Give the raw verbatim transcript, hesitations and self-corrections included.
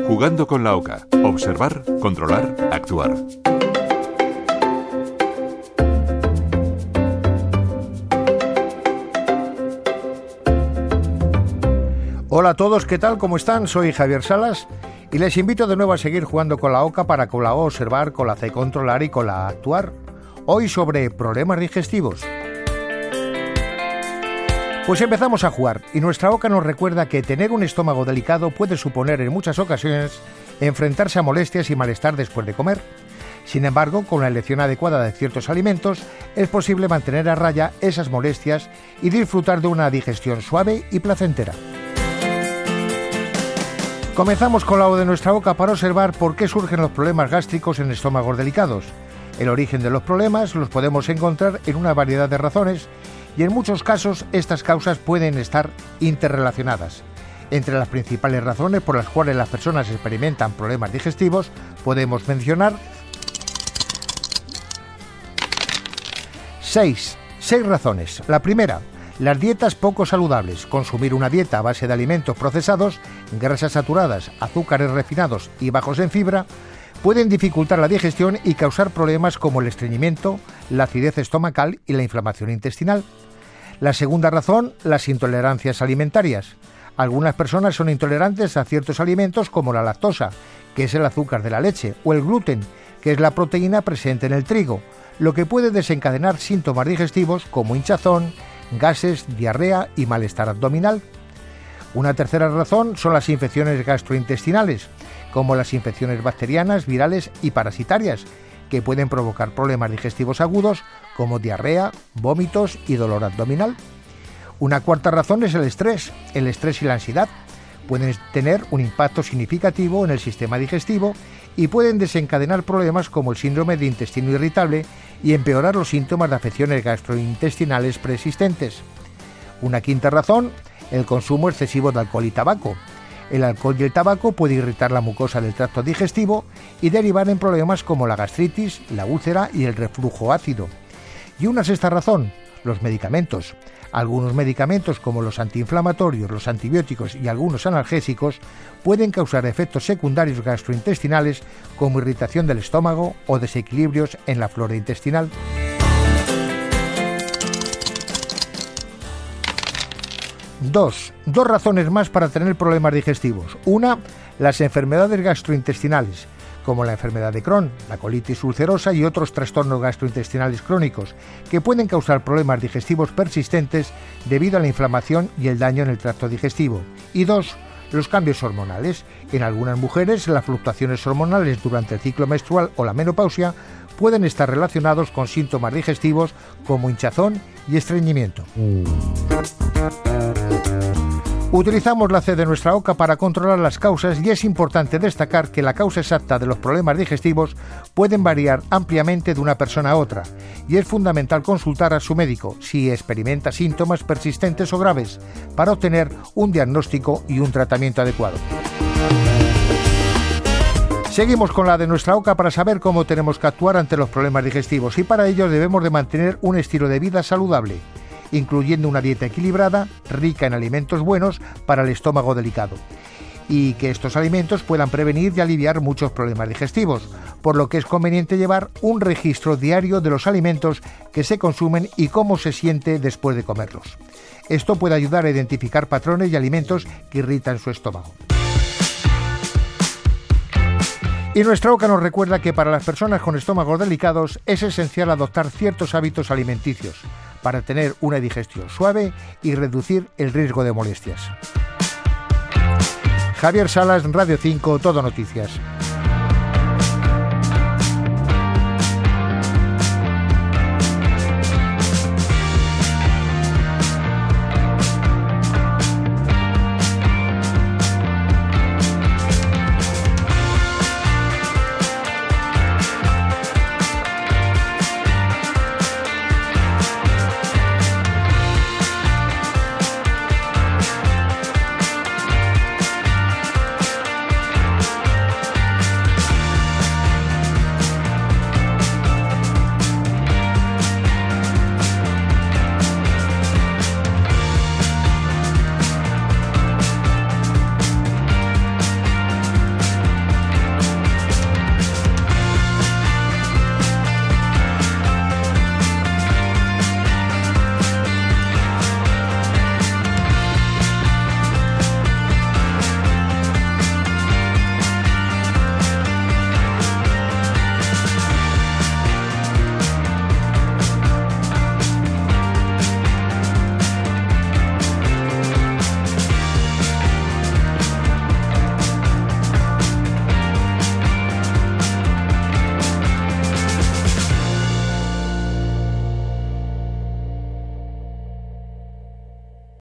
Jugando con la OCA. Observar, controlar, actuar. Hola a todos, ¿qué tal? ¿Cómo están? Soy Javier Salas y les invito de nuevo a seguir jugando con la OCA para con la O observar, con la C controlar y con la A actuar. Hoy sobre problemas digestivos. Pues empezamos a jugar y nuestra OCA nos recuerda que tener un estómago delicado puede suponer en muchas ocasiones enfrentarse a molestias y malestar después de comer. Sin embargo, con la elección adecuada de ciertos alimentos es posible mantener a raya esas molestias y disfrutar de una digestión suave y placentera. Comenzamos con la O de nuestra OCA para observar por qué surgen los problemas gástricos en estómagos delicados. El origen de los problemas los podemos encontrar en una variedad de razones y en muchos casos estas causas pueden estar interrelacionadas. Entre las principales razones por las cuales las personas experimentan problemas digestivos podemos mencionar seis, seis razones. La primera, las dietas poco saludables. Consumir una dieta a base de alimentos procesados, grasas saturadas, azúcares refinados y bajos en fibra pueden dificultar la digestión y causar problemas como el estreñimiento, la acidez estomacal y la inflamación intestinal. La segunda razón, las intolerancias alimentarias. Algunas personas son intolerantes a ciertos alimentos como la lactosa, que es el azúcar de la leche, o el gluten, que es la proteína presente en el trigo, lo que puede desencadenar síntomas digestivos como hinchazón, gases, diarrea y malestar abdominal. Una tercera razón son las infecciones gastrointestinales, como las infecciones bacterianas, virales y parasitarias, que pueden provocar problemas digestivos agudos como diarrea, vómitos y dolor abdominal. Una cuarta razón es el estrés. El estrés y la ansiedad pueden tener un impacto significativo en el sistema digestivo y pueden desencadenar problemas como el síndrome de intestino irritable y empeorar los síntomas de afecciones gastrointestinales preexistentes. Una quinta razón, el consumo excesivo de alcohol y tabaco. El alcohol y el tabaco puede irritar la mucosa del tracto digestivo y derivar en problemas como la gastritis, la úlcera y el reflujo ácido. Y una sexta razón, los medicamentos. Algunos medicamentos como los antiinflamatorios, los antibióticos y algunos analgésicos pueden causar efectos secundarios gastrointestinales como irritación del estómago o desequilibrios en la flora intestinal. Dos. Dos razones más para tener problemas digestivos. Una, las enfermedades gastrointestinales, como la enfermedad de Crohn, la colitis ulcerosa y otros trastornos gastrointestinales crónicos, que pueden causar problemas digestivos persistentes debido a la inflamación y el daño en el tracto digestivo. Y dos, los cambios hormonales. En algunas mujeres, las fluctuaciones hormonales durante el ciclo menstrual o la menopausia pueden estar relacionados con síntomas digestivos como hinchazón y estreñimiento. Utilizamos la C de nuestra OCA para controlar las causas y es importante destacar que la causa exacta de los problemas digestivos pueden variar ampliamente de una persona a otra y es fundamental consultar a su médico si experimenta síntomas persistentes o graves para obtener un diagnóstico y un tratamiento adecuado. Seguimos con la de nuestra OCA para saber cómo tenemos que actuar ante los problemas digestivos y para ello debemos de mantener un estilo de vida saludable, incluyendo una dieta equilibrada, rica en alimentos buenos para el estómago delicado, y que estos alimentos puedan prevenir y aliviar muchos problemas digestivos, por lo que es conveniente llevar un registro diario de los alimentos que se consumen y cómo se siente después de comerlos. Esto puede ayudar a identificar patrones y alimentos que irritan su estómago. Y nuestra OCA nos recuerda que para las personas con estómagos delicados es esencial adoptar ciertos hábitos alimenticios para tener una digestión suave y reducir el riesgo de molestias. Javier Salas, Radio cinco, Todo Noticias.